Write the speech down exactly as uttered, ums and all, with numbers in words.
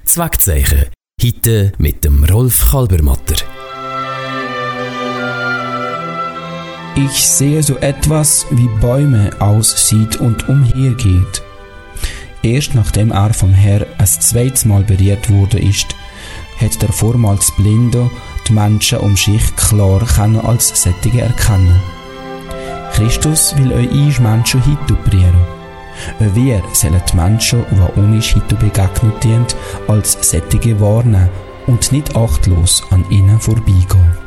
Zweckzeichen. Heute mit dem Rolf Kalbermatter. Ich sehe so etwas, wie Bäume aussieht und umhergeht. Erst nachdem er vom Herr ein zweites Mal berührt wurde ist, hat der vormals Blinde die Menschen um sich klar können als Sättige erkennen. Christus will euch Menschen heute berühren. Auch wir sollen die Menschen, die uns heute begegnet sind, als Sättige warnen und nicht achtlos an ihnen vorbeigehen.